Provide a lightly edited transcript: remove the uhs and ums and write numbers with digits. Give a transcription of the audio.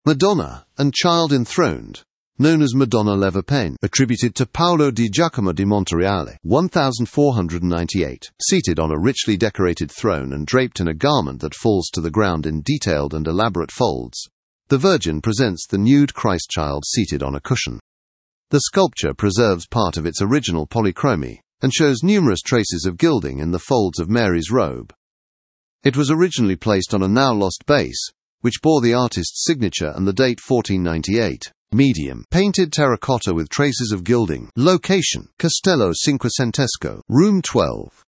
Madonna and Child Enthroned, known as Madonna Leverpane, attributed to Paolo di Giacomo di Montereale, 1498, seated on a richly decorated throne and draped in a garment that falls to the ground in detailed and elaborate folds. The Virgin presents the nude Christ child seated on a cushion. The sculpture preserves part of its original polychromy and shows numerous traces of gilding in the folds of Mary's robe. It was originally placed on a now-lost base, which bore the artist's signature and the date 1498. Medium, painted terracotta with traces of gilding. Location, Castello Cinquecentesco, Room 12.